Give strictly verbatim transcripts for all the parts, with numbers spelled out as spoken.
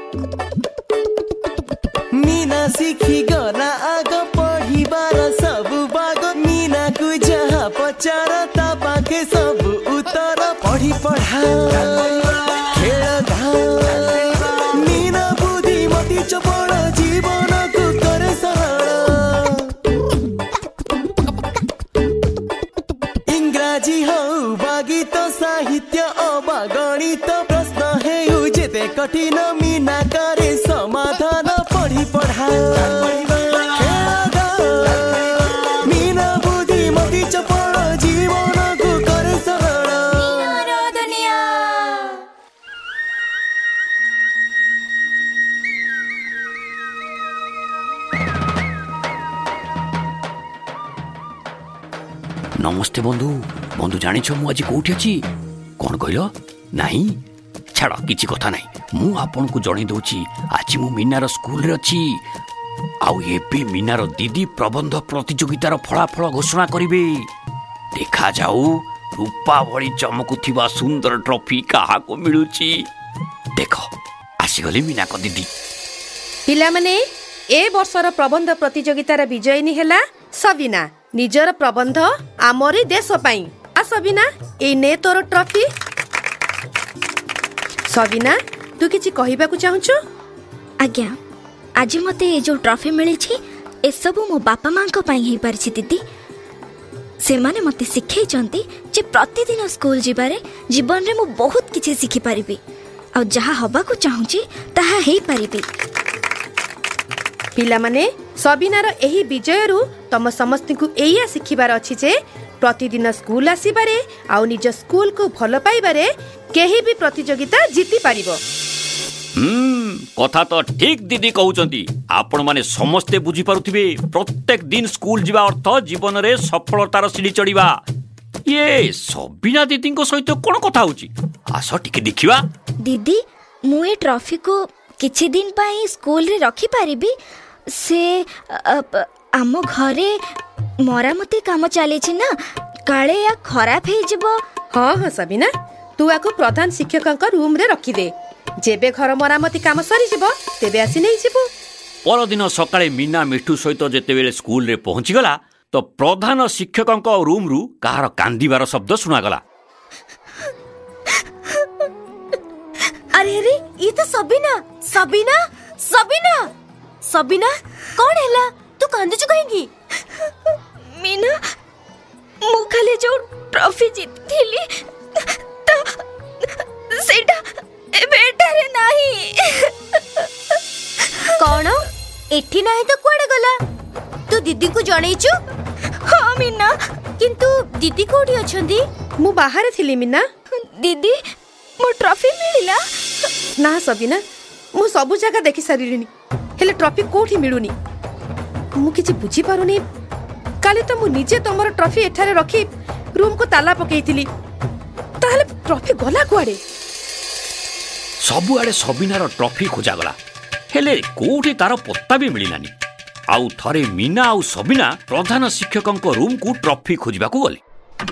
मीना सीखी गला आग पढ़िबार सब बाग मीना को जहाँ पचार ता पाखे सब उत्तर पढ़ी पढ़ा खेल धा मीना बुद्धिमती चपल जीवन को करे सरल इंग्राजी हो गीत साहित्य अबा गणित प्रश्न हेउ जेते कठिन मीना करे समाधान पढ़ी पढ़ा मीना बुद्धिमती चपल जीवन को करे सरल दुनिया। नमस्ते बंधु बंधु जानी मु आज कौटी अच्छी कौन कहल नहीं छाड़ किसी कथा नहीं मु आपन को जन दूची आज मु मीनार स्कूल रे अच्छी आउ एबे मीनार दीदी प्रबंध प्रतियोगितार फलाफल घोषणा करिवे देखा जाऊ रूपा भली चमकुथिबा सुंदर ट्रॉफी कहा को मिलुची देख आसीगली मीना को दीदी पिला माने ए वर्षर प्रबंध प्रतियोगितार विजयिनी हैला सबिना निजर प्रबंध आमरी देश पाई आ सबिना ए ने तोर ट्रॉफी सबिना तू किछि कहिबा को चाहछु आज्ञा आज मते ए जो ट्रॉफी मिली छी ए सब मो बापा मां को पाई हे परछि दीदी से माने मते सिखै चंती जे प्रतिदिन स्कूल जिबारे जीवन रे मु बहुत किछि सिखि परिबी आ जहा हबा को चाहूची ताहा हे परिबी पिला माने सबिनार एही विजयरु तम समस्त को एया सिखिबार अछि जे प्रतिदिन स्कूल आसीबारे आ निज स्कूल को भल पाइबारे केही भी प्रतियोगिता जीति पारिबो। हम्म कथा तो ठीक दीदी कहउचंती आपण माने समस्ते बुझी पारुथिबे प्रत्येक दिन स्कूल जीवा अर्थ जीवन रे सफलतार सीढ़ी चढ़ीबा ये सबिना दीदी को सहित कोन कथा होची आसो टिके देखिबा दीदी मु ए ट्रॉफी को किछि दिन पई स्कूल रे रखि पारिबी से आम घरे मरामती काम चली छी ना काले या खराब हे जिवो। हां हां सबिना तू आको प्रधान शिक्षक रूम रे रखी दे जेबे घर मरामती काम सरी जिवो तेबे आसी नै जिवो। पर दिन सकाळे मीना मिठू सहित जेते बेले स्कूल रे पहुंची गला तो प्रधान शिक्षक रूम रु कहार कांदीबार शब्द सुना गला। अरे अरे ये तो सबिना सबिना सबिना सबिना कौन हैला तू कांदुछु कहेंगी मीना मु खाली जो ट्रॉफी जीतथिली त सेटा ए बेटा रे नाही कौन एठी नाही तो कोडे गला तू दीदी को जणैछु। हां मीना किंतु दीदी कोठी अछंदी मु बाहर थिली मीना दीदी मो ट्रॉफी मिलिला ना सबिना मु सब जगह देखि सारिलिनी हेले ट्रॉफी कोठी मिलुनी मु किछि बुझी पारुनी काले तो मु निजे तमर ट्रॉफी एठारे रखी रूम को ताला पकेइथिली ताले ट्रॉफी गला कुआडे सबु आडे सबिनार ट्रॉफी खोजा गला हेले कोठी तार पत्ता भी मिलिलानी आउ थरे मीना आउ सबिना प्रधान शिक्षक रूम को ट्रॉफी खोजबा को गले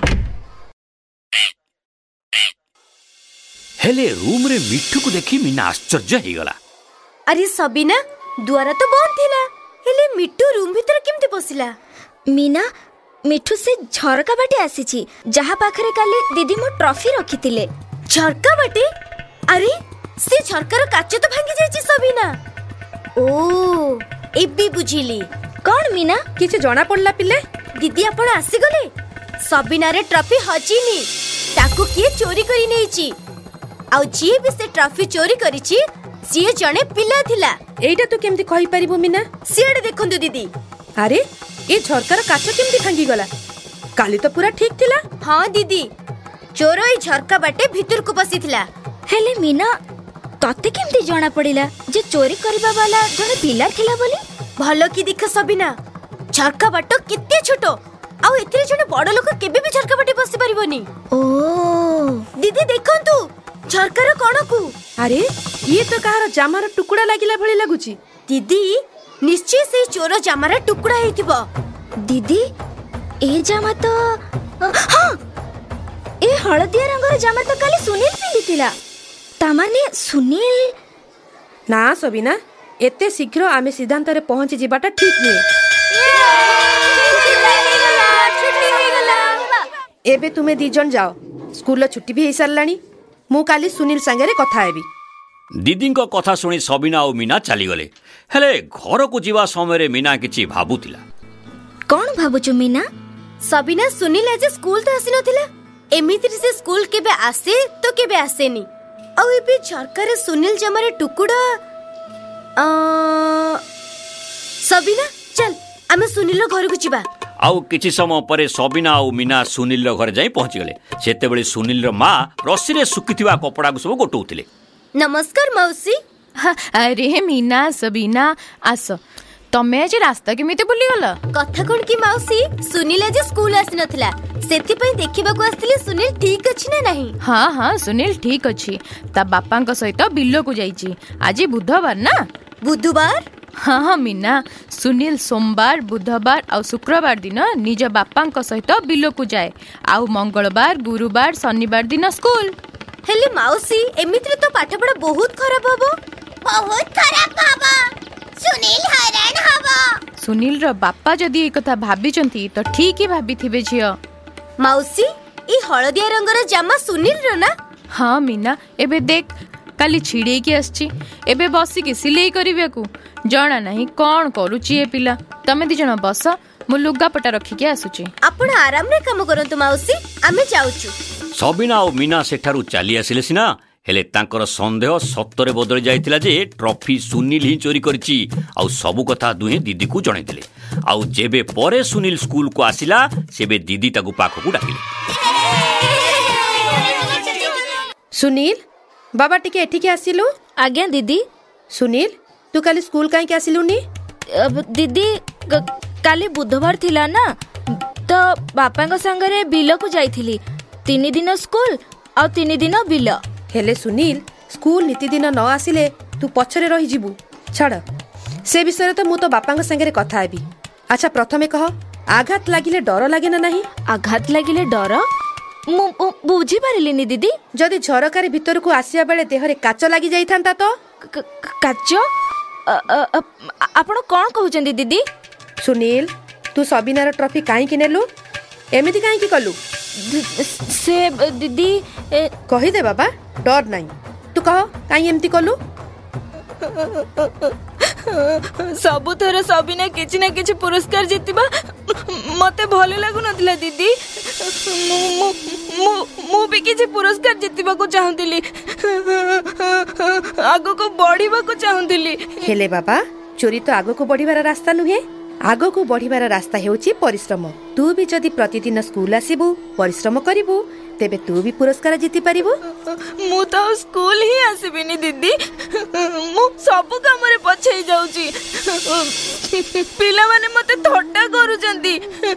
हेले रूम रे मिठू को देखी मीना आश्चर्य हे गला। अरे सबिना द्वारा तो बंद थिला हेले मिठू रूम भीतर केमते पसिला मीना मिठू से झरका बाटे आसी छी जहा पाखरे काले दीदी मो ट्रॉफी रखितिले झरका बाटे अरे से झरकार काच तो भांगी जायछि सबिना ओ एबी बुझिली कोन मीना किछ जणा पड़ला पिले दीदी आपण आसी गले सबिना रे ट्रॉफी हचिनी ताकू किए चोरी करी नेछि आउ जी भी से ट्रॉफी चोरी करिछि सिए जणे पिला थिला एइटा तू केमती कहि परिबो मीना सिएडे देखंतु दीदी अरे ए झरकार काच केमती भांगी गला काली तो पूरा ठीक थिला। हां दीदी चोर ए झरका बाटे भीतर को बसिथिला हेले मीना तते केमती जणा पड़िला जे चोरी करबा वाला जणे पिला थिला बोली भलो की देख सबिना झरका बाटो किते छोटो आउ एथिरे जणे बड़ लोक केबे भी झरका बाटे बसि परिबोनी। ओ दीदी देखंतु झरकार कोन को अरे ये तो कहार जामार टुकुड़ा लागिला भली लागुची दीदी निश्चय से चोर जामार टुकुड़ा हेतिबो दीदी ए जामा तो हां ए हळदिया रंगर जामा तो काली सुनील पिंदितिला ता माने सुनील ना सबिना एते शीघ्र आमे सिद्धांत रे पहुंची जिबाटा ठीक नहीं। एबे तुमे दी जन जाओ, स्कूल छुट्टी भी हो सारानी। मु काली सुनील संगे कथा हेबी। दीदी कथा शुणी सबिना और मीना चलीगले। हेले घर को जीवा समय मीना किछि भाबुतिला। कौन भाबुछु मीना? सबिना सुनील आज स्कूल तो आसी नथिला। एमिति से स्कूल केबे आसे तो केबे आसेनी। आ एबे झरकारे सुनील जमारे टुकुडा अ सबिना चल आमे सुनील घर को जीवा। आउ किछि समय परे सबिना और मीना सुनील घर जाई पहुंची गले। सेते बेले सुनील रो मां रस्सी रे सुकिथिबा कपड़ा को सब गोटौथिले। नमस्कार मौसी। अरे मीना सबिना आस, तमे आज रास्ता केमिते बुली गला? कथा कोन की मौसी, सुनील आज स्कूल आसी नथिला, सेति पई देखिबा को आस्थिले सुनील ठीक अछि ना नहीं। हाँ हाँ सुनील ठीक अछि। ता बापा का सहित बिल्लो को जाईची। आज बुधवार ना? बुधवार? हाँ हाँ मीना, सुनील सोमवार बुधवार और शुक्रवार दिन निज बापा का सहित बिल्लो को जाए। आउ मंगलवार गुरुवार शनिवार दिन स्कूल। हेले मौसी एमिति तो पाठ पढ़ा बहुत खराब हबो। बहुत खराब हबो। सुनील हैरान हबो। सुनील रो बापा जदी ए कथा भाबिचंती तो ठीक ही भाबिथिबे झियो। मौसी ई हळदिया रंगर जामा सुनील रो ना? हाँ मीना, एबे देख काली छिड़े की आछी। एबे बसी के सिलाई करिवेकू जाना नहीं कौन करूची ए पिला। तमे दी जण बस, मु लुगापटा रखी के आसुची। आपण आराम रे काम करंतु मौसी, आमे जाउचु। सबिना और मीना सेठारु चली आसिले सिना, हेले तांकर संदेह सत्तरे बदल जाइतिला जे ट्रॉफी सुनील ही चोरी करची। आउ सब कथा दुहे दीदी को जणै दिले। आउ जेबे परे सुनील स्कूल को आसिला सेबे दीदी ताकू पाख को डाकिले। सुनील बाबा टिके एठी के आसिलु? आज्ञा दीदी। सुनील तू काली स्कूल काई के आसिलुनी? दीदी काली बुधवार थिला ना, तो बापा को संगरे बिल को जाइथिली। तीन दिन स्कूल और तीन दिन बिल। हेले सुनील स्कूल नीति दिन न आसिले तू पछरे रही जीवु। छाड़ से विषय तो मु तो बापा संगे कथा हेबी। अच्छा प्रथमे कह, आघात लागिले डर लागे ना नहीं? आघात लागिले डर मु बुझी पारिलिनी दीदी। जदि झरकारी भीतर को आसिया बेले देहरे काच लागि जाई थांता तो? काच? आपण कोन कहउचंदी दीदी? सुनील तू सबिनार ट्रॉफी काई कि नेलु? एमिति काई कि कलु? से दीदी कहि दे बाबा, डर नहीं। तू कह काई एमिति कलु? सबु थर सबिना किछि ना किछि पुरस्कार जितिबा मते भले लागु नथिला दीदी। मु मु मु भी किछि पुरस्कार जितिबा को चाहूतिली, आगो को बढ़िबा को चाहूतिली। हेले बाबा चोरी तो आगो को बढ़िबार रास्ता नुहे। आगो को बढ़िबार रास्ता हेउची परिश्रम। तू भी जदि प्रतिदिन स्कूल आसीबू परिश्रम करिबू तेबे तू भी पुरस्कार जीति पारिबू। मु तो स्कूल ही आसीबिनी दीदी, मु सब काम रे पछै जाउची। पिला माने मते थट्टा करूचंती।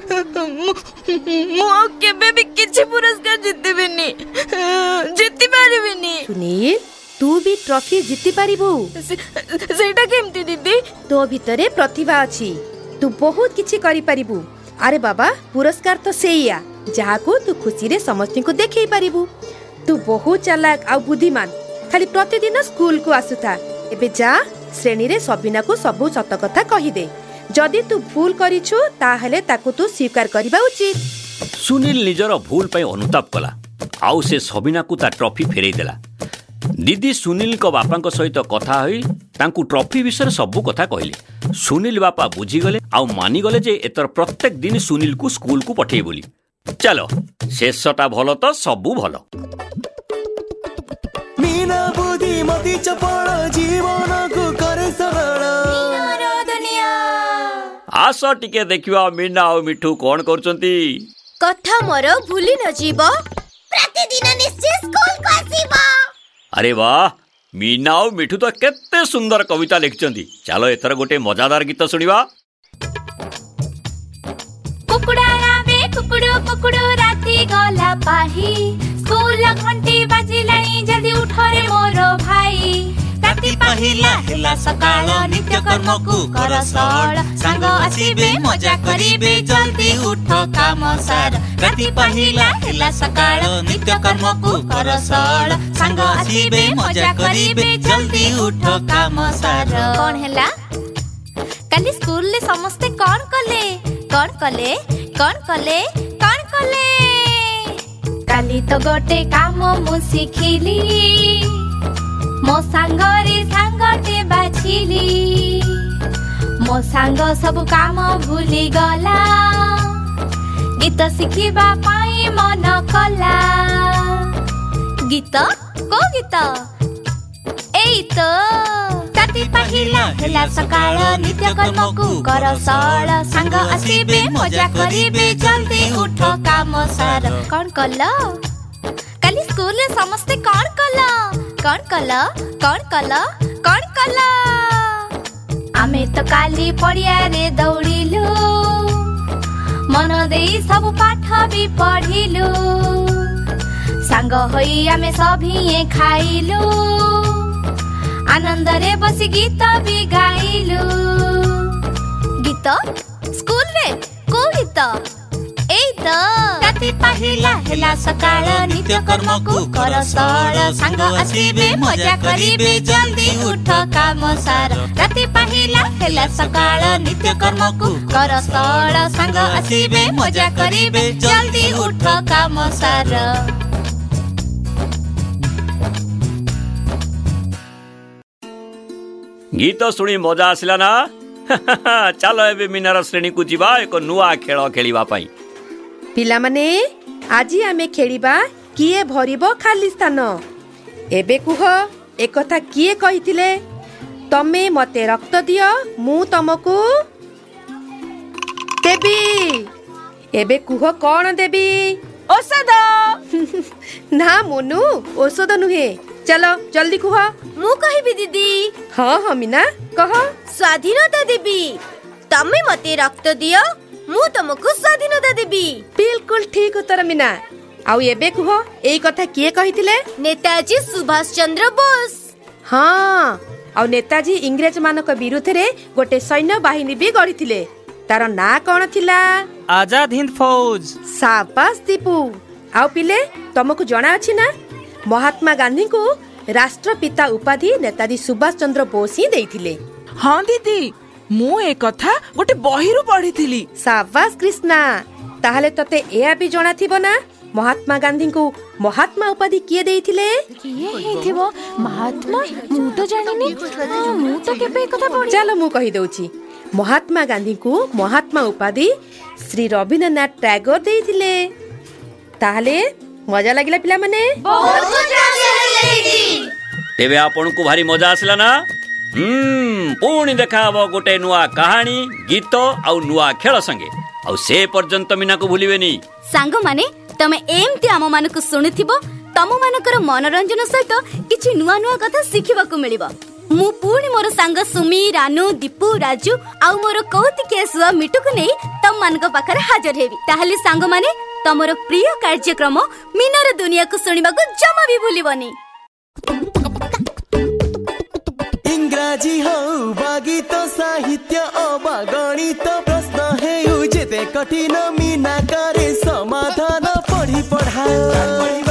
मु केबे भी किछि पुरस्कार जितिबिनी, जिति पारिबिनी। सुनील तू भी ट्रॉफी जीति पारिबू। सेटा केमती दीदी? तो भितरे प्रतिभा अछि, तू बहुत किछि करि पारिबू। अरे बाबा पुरस्कार तो सेया जहा को तू खुशी रे समस्त को देखै पारिबू। तू बहुत चालाक आ बुद्धिमान, खाली प्रतिदिन स्कूल को आसुथा। एबे जा श्रेणी रे सबिना को सब सत कथा कहि दे। जदि तू भूल करिछु ताहले ताकू तू स्वीकार करिबा उचित। सुनील निजर भूल पई अनुताप कला। आउ से सबिना को ता ट्रॉफी फेरै देला। दीदी सुनील को बापा को सहित कथा होई तांकू ट्रॉफी विषय सबू कथा कहले। सुनील बापा बुझी गले आउ मानी गले जे एतर प्रत्येक दिन सुनील को स्कूल को पठेई बोली। चलो शेषटा भलो तो सबू भलो। मीना बुद्धि मति चपल जीवन को करे सरल। आस टिके देखिवा मीना और मिठू कौन करचंती। कथा मोर भूली न जीव, प्रतिदिन निश्चय स्कूल को आसीबो। अरे वाह, मीना और मिठू तो केते सुंदर कविता लिखचंती। चलो एथर गोटे मजादार गीत सुनिवा। कुकुड़ा राबे कुकुड़ो कुकुड़ो राती गला पाही, स्कूल घंटी बाजिलानी जल्दी उठो रे मोरो भाई। राती पहिला हेला सकाळ नित्य कर्म को कर सळ, सांग आसीबे मजा करिबे जल्दी उठ काम सार राति पहिला हेला सकाळ नित्य कर्म को कर सळ सांग आसीबे मजा करिबे जल्दी उठ काम सार। कौन हैला काली स्कूल ले समस्ते कौन कले कौन कले कौन कले कौन कले काली तो गोटे काम मु शिखिली मो सांगरे सांगटे बाछिली मो सांग सब काम भूली गला गीत शिखिबा पाई मन कला गीत को गीत एई तो राति पहिला हेला सकाळ नित्य कर्म को कर सळ सांग आसीबे मजा करिबे जल्दी उठ काम सार। कौन कला काली स्कूल रे समस्ते कौन कला कौन कला कौन कला कौन कला आमे तो काली पड़िया रे दौड़िलु मन देई सब पाठ भी पढ़िलु सांग होई आमे सभी खाइलु आनंद रे बसी गीत भी गाइलु गीत स्कूल रे को गीत एई तो राति पहिला हेला सकाळ नित्य कर्म को कर सळ सांग आसीबे मजा करिबे जल्दी उठ काम सार राति पहिला हेला सकाळ नित्य कर्म को कर सळ सांग आसीबे मजा करिबे जल्दी उठ काम सार। गीत शुणी मजा आसला ना चलो एबे मीनार श्रेणी को जीवा एक नुआ खेल खेलिबा पई। पिलामाने आजी आमे खेलिबा किए भरिबो खाली स्थान। एबे कुह एकथा किए कहिथिले तमे मते रक्त दियो मु तमको देबी। एबे कुह कोन देबी औषध ना मोनू औषध नुहे चलो जल्दी कुह। मु कहिबी दीदी। हाँ हाँ मीना कह। स्वाधीनता देबी तमे मते रक्त दियो मु तमको स्वाधीनता देबी। बिल्कुल ठीक उत्तर मीना। आउ एबे कुह एई कथा किए कहिथिले नेताजी सुभाष चंद्र बोस। हाँ आउ नेताजी इंग्रेज मानक विरुद्ध रे गोटे सैन्य बाहिनी भी गढ़िथिले तार ना कौन थिला आजाद हिंद फौज। शाबाश दीपू। आउ पिले तमको जଣା अछि ना महात्मा गांधी को राष्ट्रपिता उपाधि नेताजी सुभाष चंद्र बोस ही देइथिले। हाँ दीदी मु ए कथा गोटे बहिरु पढ़िथिली। शाबाश कृष्णा ताहले तते एया भी जଣା थिबो ना महात्मा गांधी को महात्मा उपाधि किए देइथिले। किए हेथिबो महात्मा मु तो जानिनी मु तो केबे कथा पढि। चलो मु कहि दउची महात्मा गांधी को महात्मा उपाधि श्री रविन्द्रनाथ टैगोर देइथिले। ताहले मजा लागिला पिला माने बहुत मजा आइला दीदी। तेबे आपन को भारी मजा आसला ना। हम्म पुणी देखा हबो गोटे नुआ कहानी गीत आउ नुआ खेल संगे आउ से पर्यंत मीना को भूलिबेनी। सांग माने तमे एमती आम मानक सुनिथिबो तम मानकर मनोरंजन सहित किछि नुआ नुआ कथा सिखिबा को मिलिबो। मु पुणी मोर सांग सुमी रानू दीपू राजू आउ मोर कौतिकिया सुआ मिटु को नै तम मानक पाखर हाजर हेबी। ताहले सांग माने तमरो प्रिय कार्यक्रम मीनार दुनिया को सुनिबा को जमा भी भूलिबोनी। इंग्राजी हो बा गीत साहित्य अबा गणित प्रश्न हेउ जेते कठिन मीना करे समाधान पढ़ी पढ़ा।